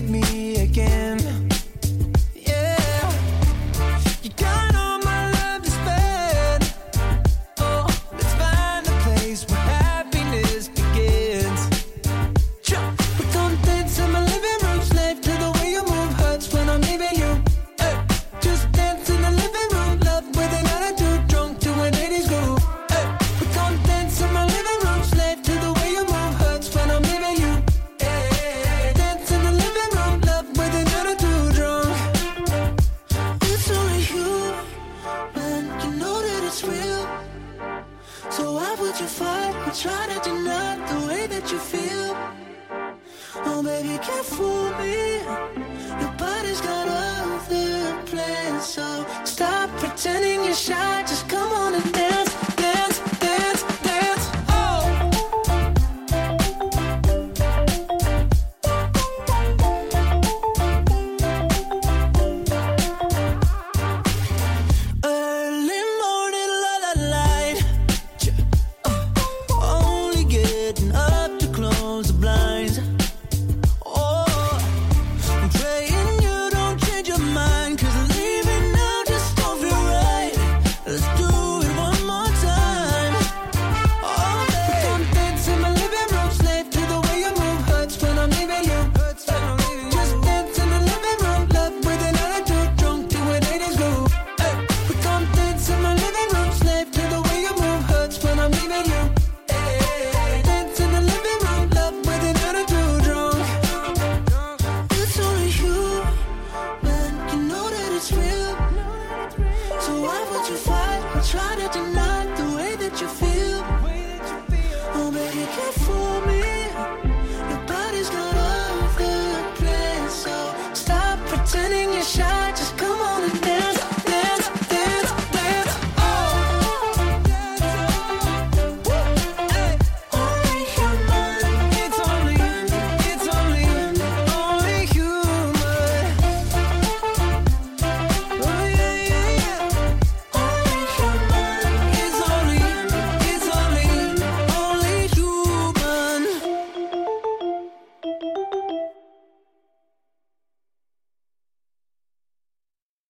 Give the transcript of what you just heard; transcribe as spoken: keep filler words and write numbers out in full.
with me again. Yeah, you got all my love to spend. Oh, let's find a place where happiness begins. We're gonna dance in my living room, slave to the way you move, hurts when I'm leaving you. Hey, just dance in the living room, love with an attitude, drunk to an eighties groove. Hey, we're gonna dance in my living room, slave to the way you move, hurts when I'm leaving you. Hey, dance in the living room, love with an attitude, drunk. It's only you, man, you know that it's real. So why would you fight or try to deny the way that you feel? Oh baby, you can't fool me. Your body's got other plans, so stop pretending you're shy. Just come on and dance.